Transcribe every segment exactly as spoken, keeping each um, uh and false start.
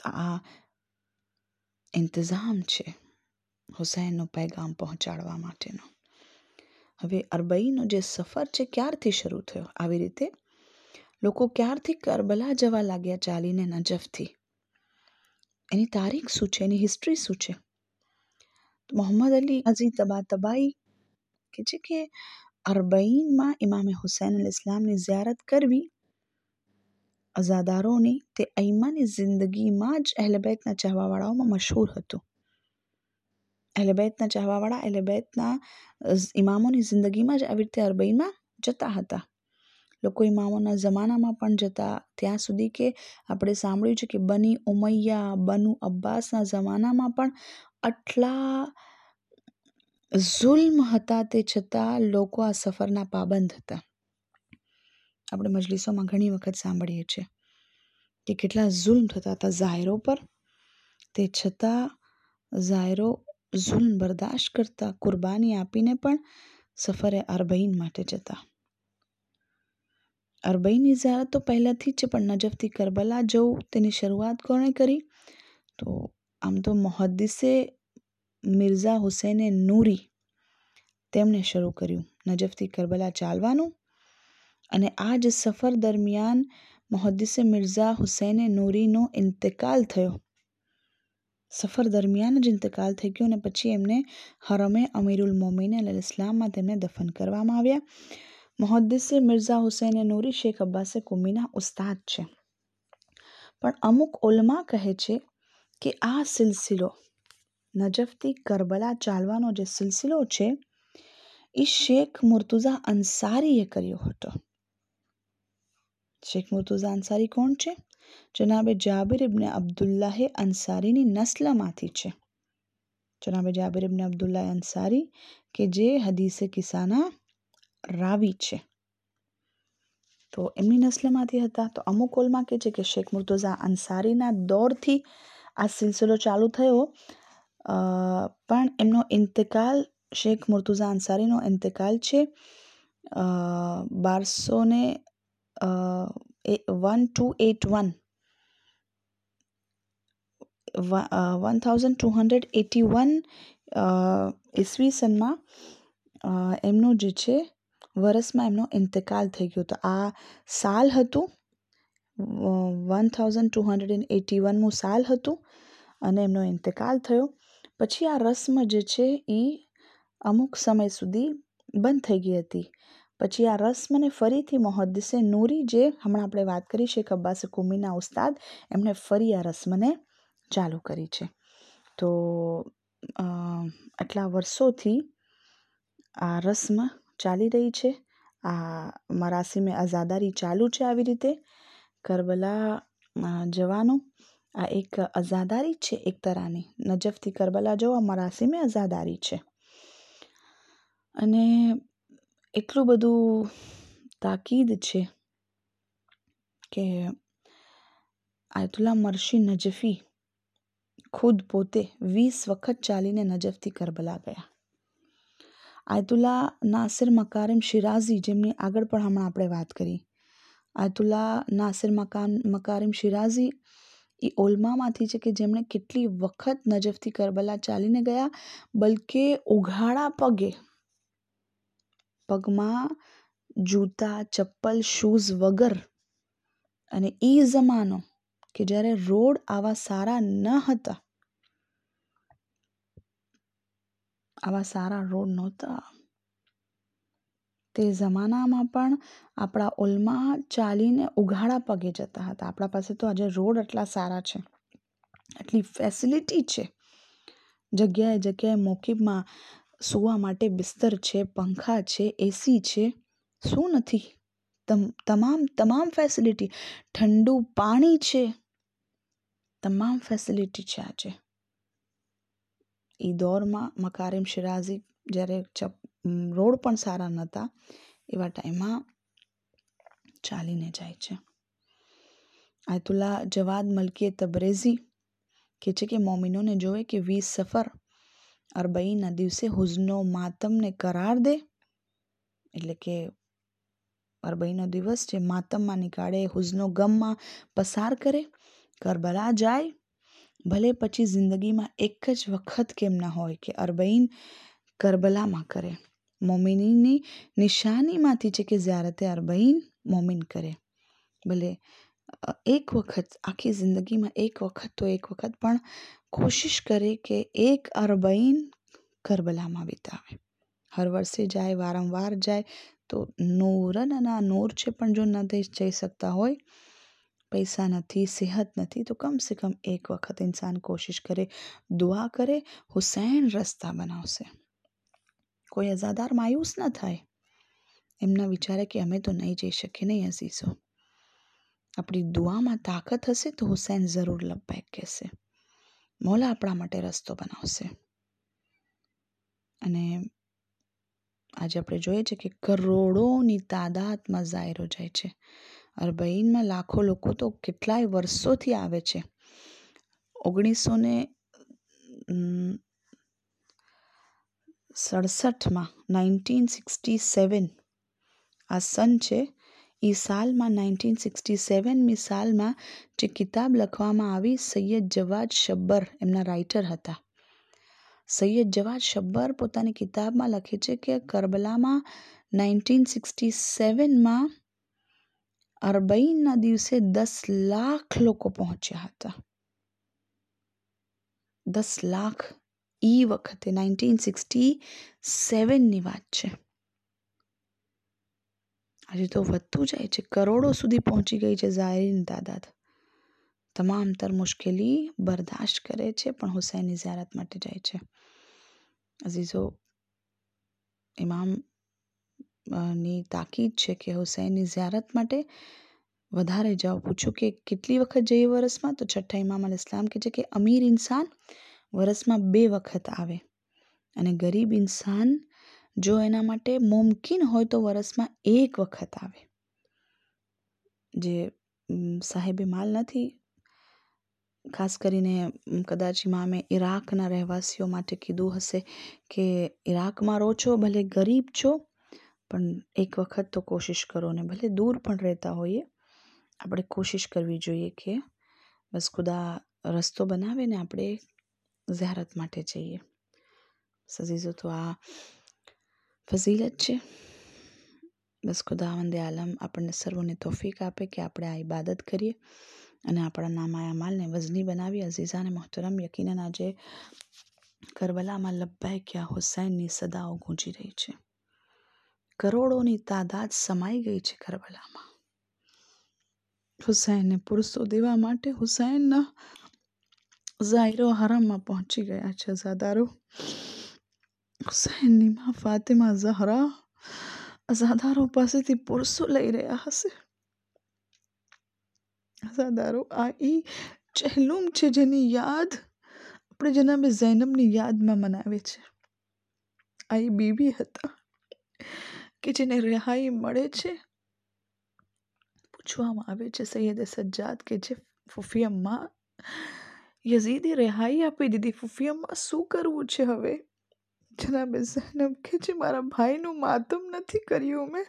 આ ઇંતઝામ છે હુસૈનનો પૈગામ પહોંચાડવા માટેનો. હવે અરબઈનો જે સફર છે ક્યારથી શરૂ થયો? આવી રીતે લોકો ક્યારથી કરબલા જવા લાગ્યા ચાલીને નજફથી? એની તારીખ શું છે? એની હિસ્ટ્રી શું છે? મોહમ્મદ અલી અઝી તબા તબાઈ કે છે કે અરબઈનમાં ઇમામે હુસૈન અલ ઇસ્લામની ઝિયારત કરવી અઝાદારોની તે અઈમાની જિંદગીમાં જ અહેલબૈતના ચાહવાવાળાઓમાં મશહૂર હતું. અહેલબૈતના ચાહવાવાળા અહેલબૈતના ઇમામોની જિંદગીમાં જ આવી રીતે અરબઈમાં જતા હતા. લોકો ઇમામોના જમાનામાં પણ જતા, ત્યાં સુધી કે આપણે સાંભળ્યું છે કે બની ઉમૈયા, બનુ અબ્બાસના જમાનામાં પણ આટલા ઝુલ્મ હતા તે છતાં લોકો આ સફરના પાબંદ હતા. આપણે મજલિસોમાં ઘણી વખત સાંભળીએ છીએ કે કેટલા ઝુલ્મ થતા હતા ઝાયરો પર, તે છતાં ઝાયરો ઝુલ્મ બરદાશ્ત કરતા, કુરબાની આપીને પણ સફરે અરબઈન માટે જતા. અરબઈની ઝિયારત તો પહેલાંથી જ છે, પણ નજફથી કરબલા જવું તેની શરૂઆત કોણે કરી? તો આમ તો મુહદ્દિસે મિર્ઝા હુસૈને નૂરી તેમણે શરૂ કર્યું નજફથી કરબલા ચાલવાનું. અને આ જ સફર દરમિયાન મુહદ્દિસે મિર્ઝા હુસૈને નૂરીનો ઇન્તકાલ થયો. સફર દરમિયાન જ ઇન્તકાલ થઈ ગયો અને પછી એમને હરમે અમીરુલ મોમિનીન અલ ઇસ્લામમાં તેમને દફન કરવામાં આવ્યા. મુહદ્દિસે મિર્ઝા હુસૈને નૂરી શેખ અબ્બાસે કુમીના ઉસ્તાદ છે. પણ અમુક ઉલમા કહે છે કે આ સિલસિલો નજફથી કરબલા ચાલવાનો જે સિલસિલો છે એ શેખ મુર્તુઝા અંસારીએ કર્યો હતો. શેખ મુર્તુઝા અંસારી કોણ છે? જનાબે જાબિર ઇબ્ન અબ્દુલ્લાહ અંસારીની નસ્લમાંથી છે. જનાબે જાબિર ઇબ્ન અબ્દુલ્લાહ અંસારી કે જે હદીસે કિસ્સાના રાવી છે, તો એમની નસ્લમાંથી હતા. તો અમુક ઉલમા કહે છે કે શેખ મુર્તુઝા અંસારીના દોરથી આ સિલસિલો ચાલુ થયો, પણ એમનો ઇન્તકાલ શેખ મુર્તુઝા અંસારીનો ઇન્તકાલ છે બારસો ને one two eight one one thousand two hundred eighty one ઈસવીસનમાં એમનો જે છે વર્ષમાં એમનો ઇન્તકાલ થઈ ગયો હતો. આ સાલ હતું one thousand two hundred eighty વનમું સાલ હતું અને એમનો ઇન્તકાલ થયો. પછી આ રસ્મ જે છે એ અમુક સમય સુધી બંધ થઈ ગઈ હતી. પછી આ રસ્મને ફરીથી મુહદ્દિસે નૂરી, જે હમણાં આપણે વાત કરી શેખ અબ્બાસે કુમીના ઉસ્તાદ, એમણે ફરી આ રસ્મને ચાલુ કરી છે. તો આટલા વર્ષોથી આ રસ્મ ચાલી રહી છે. આ મરાસીમે અઝાદારી ચાલુ છે. આવી રીતે કરબલા જવાનું આ એક અઝાદારી છે એક તરાની. નજફથી કરબલા જવા મરાસીમે અઝાદારી છે. અને એટલું બધું તાકીદ છે કે આયતુલ્લા મર્શી નજફી ખુદ પોતે વીસ વખત ચાલીને નજફથી કરબલા ગયા. આયતુલ્લા નાસિર મકારિમ શિરાઝી, જેમની આગળ પણ હમણાં આપણે વાત કરી, આયતુલ્લા નાસિર મકાન મકારિમ શિરાઝી એ ઉલમામાંથી છે કે જેમણે કેટલી વખત નજફથી કરબલા ચાલીને ગયા, બલકે ઉઘાડા પગે, પગમાં જૂતા ચપ્પલ શૂઝ વગર, અને એ જમાનો કે જ્યારે રોડ આવા સારા ન હતા, આવા સારા રોડ નહોતા, તે જમાનામાં પણ આપણા ઉલમા ચાલીને ઉઘાડા પગે જતા હતા. આપણા પાસે તો આજે રોડ આટલા સારા છે, આટલી ફેસિલિટી છે, જગ્યાએ જગ્યાએ મોકીબમાં સૂવા માટે બિસ્તર છે, પંખા છે, એસી છે, શું નથી? તમામ તમામ ફેસિલિટી, ઠંડુ પાણી છે, તમામ ફેસિલિટી છે આજે. એ દોરમાં મકારિમ શિરાઝી જ્યારે રોડ પણ સારા નહોતા એવા ટાઈમમાં ચાલીને જાય છે. આયતુલ્લા જવાદ મલકીએ તબરેઝી કે છે કે મોમિનોને જોવે કે વીસ સફર અરબઈના દિવસે હુઝનો માતમને કરાર દે, એટલે કે અરબઈનો દિવસ જે માતમમાં નીકાળે, હુઝનો ગમમાં પસાર કરે, કરબલા જાય ભલે પછી જિંદગીમાં એક જ વખત કેમ ના હોય કે અરબઈન કરબલામાં કરે. મોમિનીની નિશાનીમાંથી છે કે ઝિયારતે અરબઈન મોમિન કરે. ભલે એક વખત, આખી જિંદગીમાં એક વખત તો એક વખત પણ કોશિશ કરે કે એક અરબઈન કરબલામાં વિતાવે. હર વર્ષે જાય, વારંવાર જાય તો નૂરનના નૂર છે, પણ જો ન જઈ શકતા હોય, પૈસા નથી, સેહત નથી, તો કમ સે કમ એક વખત ઇન્સાન કોશિશ કરે, દુઆ કરે, હુસૈન રસ્તા બનાવશે. કોઈ અઝાદાર માયુસ ન થાય. એમના વિચારે કે અમે તો નહીં જઈ શકીએ. નહીં અઝીઝો, આપણી દુઆમાં તાકાત હશે તો હુસૈન જરૂર લબ્બૈક કહેશે. મોલા આપણા માટે રસ્તો બનાવશે. અને આજે આપણે જોઈએ છે કે કરોડોની તાદાદમાં ઝાયરો જાય છે. અરબઈનમાં લાખો લોકો તો કેટલાય વર્ષોથી આવે છે. ઓગણીસો ને સડસઠમાં નાઇન્ટીન સિક્સટી સેવન આ સન છે. એ સાલમાં નાઇન્ટીન સિક્સટી સેવનમી સાલમાં જે કિતાબ લખવામાં આવી, સૈયદ જવાદ શબ્બર એમના રાઇટર હતા. સૈયદ જવાદ શબ્બર પોતાની કિતાબમાં લખે છે કે કરબલામાં નાઇન્ટીન સિક્સટી સેવનમાં અરબઈનના દિવસે દસ લાખ લોકો પહોંચ્યા હતા. દસ લાખ એ વખતે નાઇન્ટીન સિક્સટી સેવનની વાત છે. આજે તો વધતું જાય છે, કરોડો સુધી પહોંચી ગઈ છે ઝાયરીની તાદાદ. તમામ તર મુશ્કેલી બરદાશ્ત કરે છે, પણ હુસૈનની ઝિયારત માટે જાય છે. અઝીઝો, ઇમામ ની તાકીદ છે કે હુસૈનની ઝિયારત માટે વધારે જાઓ. પૂછું કે કેટલી વખત જઈએ વરસમાં, તો છઠ્ઠા ઇમામ અલ ઇસ્લામ કહે છે કે અમીર ઇન્સાન વરસમાં બે વખત આવે, અને ગરીબ ઇન્સાન જો એના માટે મુમકિન હોય તો વરસમાં એક વખત આવે. જે સાહેબે માલ નથી, ખાસ કરીને કદાચ ઇમામે ઈરાકના રહેવાસીઓ માટે કીધું હશે કે ઈરાકમાં રહો છો, ભલે ગરીબ છો, પણ એક વખત તો કોશિશ કરો. ને ભલે દૂર પણ રહેતા હોઈએ, આપણે કોશિશ કરવી જોઈએ કે બસ ખુદા રસ્તો બનાવે ને આપણે ઝિયારત માટે જઈએ. અઝીઝો, તો આ ફઝીલત છે. બસ ખુદાવંદે આલમ આપણને સર્વોને તૌફીક આપે કે આપણે આ ઇબાદત કરીએ અને આપણા નામાયા માલને વઝની બનાવીએ. અઝીઝાને મોહતરમ, યકીનન આજે કરબલામાં લબ્બૈક યા હુસૈનની સદાઓ ગૂંજી રહી છે. કરોડોની તાદાદ સમાઈ ગઈ છે કરબલામાં. હુસૈનને પુરસો દેવા માટે હુસૈનના ઝાયરો હરમમાં પહોંચી ગયા છે. અઝાદારો, હુસૈનની માં ફાતિમા ઝહરા અઝાદારો પાસેથી પુરસો લઈ રહ્યા હશે. અઝાદારો, આ ઈ ચહેલુમ છે જેની યાદ આપણે જનાબે ઝૈનબની યાદમાં મનાવે છે. આ ઈ બીબી હતા કે જેને રિહાઈ મળે છે. પૂછવામાં આવે છે સૈયદે સજ્જાદ કે જે ફૂફીઅમ્મા, યઝીદે રિહાઈ આપી દીધી, ફૂફીઅમ્મા શું કરવું છે હવે? જનાબે ઝૈનબ કે છે મારા ભાઈનું માતમ નથી કર્યું મેં.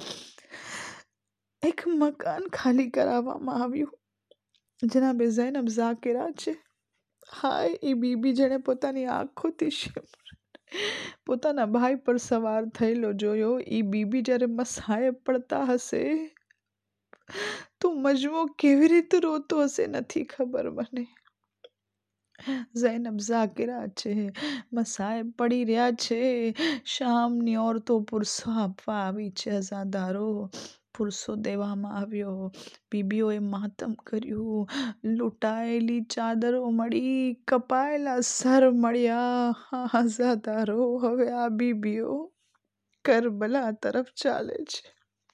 એક મકાન ખાલી કરાવવામાં આવ્યું. જનાબે ઝૈનબ ઝાકિરા છે. હાય, એ બીબી જેણે પોતાની આંખોથી પોતાના ભાઈ પર સવાર થયેલો જોયો. એ બીબી જ્યારે મસાએ પડતા હશે તો મજમો કેવી રીતે રોતો હશે નથી ખબર મને. ઝૈનબ ઝાકિરા છે, મસાએ પડી રહ્યા છે. શામની ઓરતો પુરસો આપવા આવી છે. અઝાદારો, પુરસો દેવામાં આવ્યો. બીબીઓએ માતમ કર્યું. લૂંટાયેલી ચાદરો મળી, કપાયેલા સર મળ્યા. અઝાદારો, હવે આ બીબીઓ કરબલા તરફ ચાલે છે.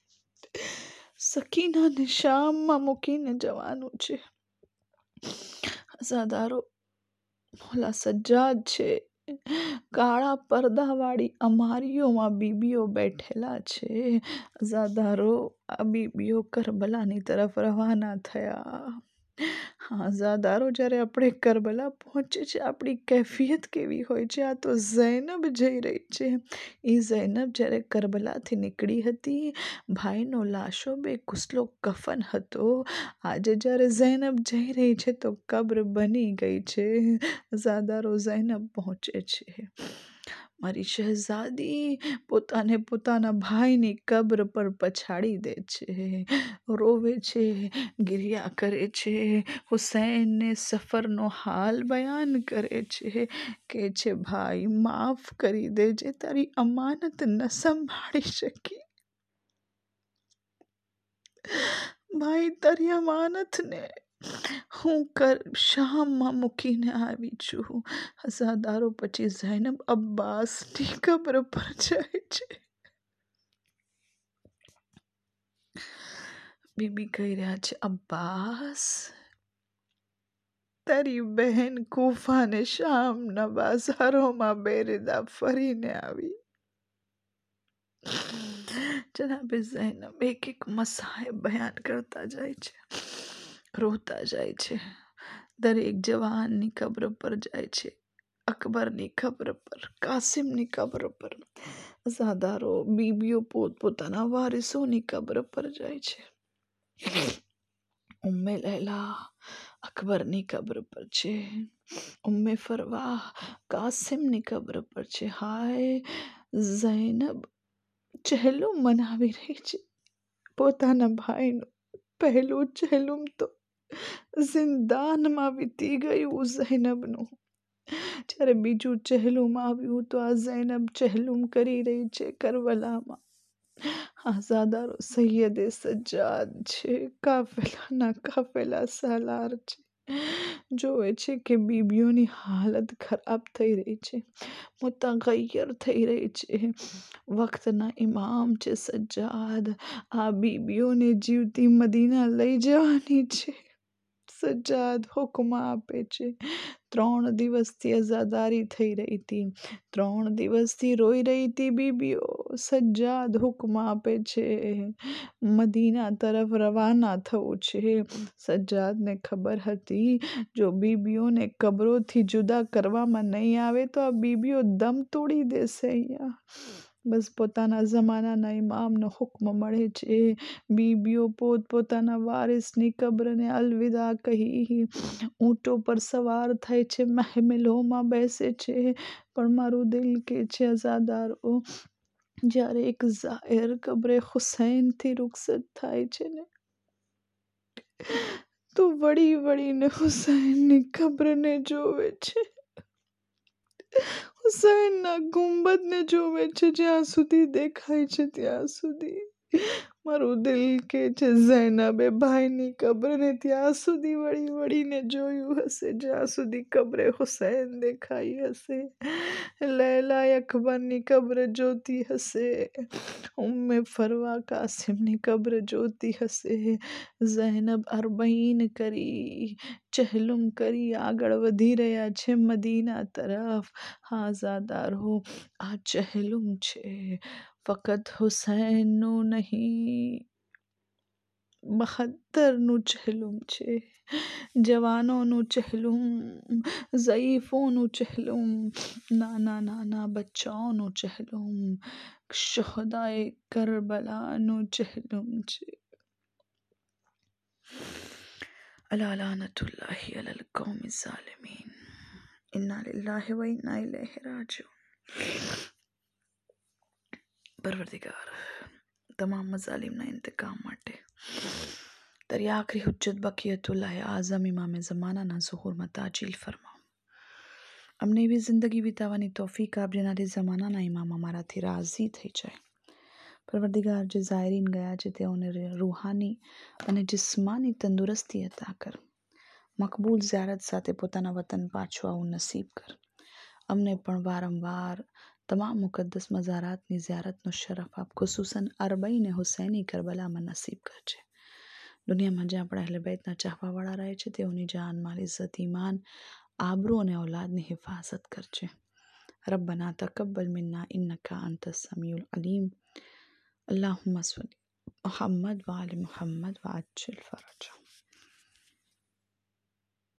સકીનાને શામમાં મૂકીને જવાનું છે. અઝાદારો, મોલા સજ્જાદ છે. કાળા પડદાવાળી અમારીઓમાં બીબીઓ બેઠેલા છે. અઝાદારો, આ બીબીઓ કરબલાની તરફ રવાના થયા. હા, ઝાદારો જ્યારે આપણે કરબલા પહોંચે છે આપણી કેફિયત કેવી હોય છે. આ તો ઝૈનબ જઈ રહી છે. એ ઝૈનબ જ્યારે કરબલાથી નીકળી હતી, ભાઈનો લાશો બે કુસલો કફન હતો. આજે જ્યારે ઝૈનબ જઈ રહી છે તો કબ્ર બની ગઈ છે. ઝાદારો ઝૈનબ પહોંચે છે. મારી શહેઝાદી પોતાને પોતાના ભાઈની કબ્ર પર પછાડી દે છે, રોવે છે, ગિરિયા કરે છે. હુસૈનને સફરનો હાલ બયાન કરે છે, કે છે ભાઈ માફ કરી દેજે, તારી અમાનત ન સંભાળી શકી. ભાઈ તારી અમાનતને હું કર શામમાં મૂકીને આવી છું. ઝાદારો પછી ઝૈનબ અબ્બાસની કબ્ર પર જાય છે. બીબી કહી રહ્યા છે, અબ્બાસ તારી બહેન કૂફા ને શામના બાજારોમાં બેરદા ફરીને આવી. જનાબે ઝૈનબ એક એક મસાહેબ બયાન કરતા જાય છે, રોતા જાય છે. દરેક જવાનની કબ્ર પર જાય છે, અકબરની કબ્ર પર, કાસિમની કબ્ર પર. ઝાદારો બીબીઓ પોત પોતાના વારિસોની કબ્ર પર જાય છે. ઉમ્મે લૈલા અકબરની કબ્ર પર છે, ઉમ્મે ફરવા કાસિમની કબ્ર પર છે. હાય ઝૈનબ ચહેલુમ મનાવી રહી છે. પોતાના ભાઈનું પહેલું ચહેલુમ તો જિંદાનમાં વીતી ગયું ઝૈનબનું. જ્યારે બીજું ચહેલુમ આવ્યું તો આ ઝૈનબ ચહેલુમ કરી રહી છે કરબલામાં. હા, ઝાદારો સૈયદે સજ્જાદ છે, કાફેલાના કાફેલા સાલાર છે. જોવે છે કે બીબીઓની હાલત ખરાબ થઈ રહી છે, મુતગય્યર થઈ રહી છે. વક્તના ઇમામ છે સજ્જાદ. આ બીબીઓને જીવતી મદીના લઈ જવાની છે. સજ્જાદ હુકમ આપે છે. ત્રણ દિવસથી અઝાદારી થઈ રહી હતી, ત્રણ દિવસથી રોઈ રહી હતી બીબીઓ. સજ્જાદ હુકમ આપે છે, મદીના તરફ રવાના થવું છે. સજ્જાદને ખબર હતી જો બીબીઓને કબરોથી જુદા કરવામાં નહીં આવે તો આ બીબીઓ દમ તોડી દેશે અહીંયા. બસ પોતાના જમાનાના ઇમામનો હુકમ મળે છે. બીબીઓ પોત પોતાના વારિસની કબ્રને અલવિદા કહી ઊંટો પર સવાર થાય છે, મહેમિલોમાં બેસે છે. પણ મારું દિલ કે છે અઝાદારો, જ્યારે એક ઝાયર કબ્રે હુસૈનથી રૂખસત થાય છે ને તો વળી વળીને હુસૈનની કબ્રને જોવે છે, હુસૈનના ગુંબદને જોવે છે. જ્યાં સુધી દેખાય છે ત્યાં સુધી મારું દિલ કે છે ઝૈનબે ભાઈની કબ્રને ત્યાં સુધી વળી વળીને જોયું હશે જ્યાં સુધી કબ્રે હુસૈન દેખાઈ હશે. લૈલાએ અકબરની કબ્ર જોતી હશે, ઉમ્મે ફરવા કાસિમની કબ્ર જોતી હશે. ઝૈનબ અરબઈન કરી, ચહેલુમ કરી આગળ વધી રહ્યા છે મદીના તરફ. હા ઝાદારો, આ ચહેલુમ છે, ફકત હુસૈનનું નહીં, બહત્તરનું ચહેલુમ છે. જવાનોનું ચહેલુમ, ઝઈફોનું ચહેલુમ, નાના નાના બચ્ચાઓનું ચહેલુમ, શુહદાએ કરબલાનું ચહેલુમ છે. અલા લાનતુલ્લાહિ અલલ કૌમિ ઝાલિમીન. ઇન્ના લિલ્લાહિ વ ઇન્ના ઇલૈહિ રાજિઉન. પરવરદિગાર, તમામ મઝાલિમના ઇંતકામ માટે તારી આખરી હુજ્જત બકિયતુલ્લાહ આઝમ ઇમામે ઝમાનાના ઝુહૂરમાં તાજીલ ફરમાવ. અમને એવી જિંદગી વિતાવવાની તૌફીક આપ જેનાથી ઝમાનાના ઇમામ અમારાથી રાઝી થઈ જાય. પરવરદિગાર, જે ઝાયરીન ગયા છે તેઓને રૂહાની અને જિસ્માની તંદુરસ્તી અતા કર. મકબૂલ ઝિયારત સાથે પોતાના વતન પાછું આવું નસીબ કર. અમને પણ વારંવાર તમામ મુકદ્દસ મઝારાતની ઝિયારતનો શરફ આપ, ખુસૂસન અરબઈન હુસૈની કરબલામાં નસીબ કરજે. દુનિયામાં જ્યાં આપણા અહલે બેતના ચાહવાવાળા રહે છે તેઓની જાન, માલ, ઇઝ્ઝત, ઈમાન, આબરૂ અને ઔલાદની હિફાઝત કરજે. રબ્બના તકબ્બલ મિન્ના ઇન્નકા અંતસ સમીઉલ અલીમ. અલ્લાहुम्मा सल्लि मुहम्मद व आलि मुहम्मद व अज्जिल फरज.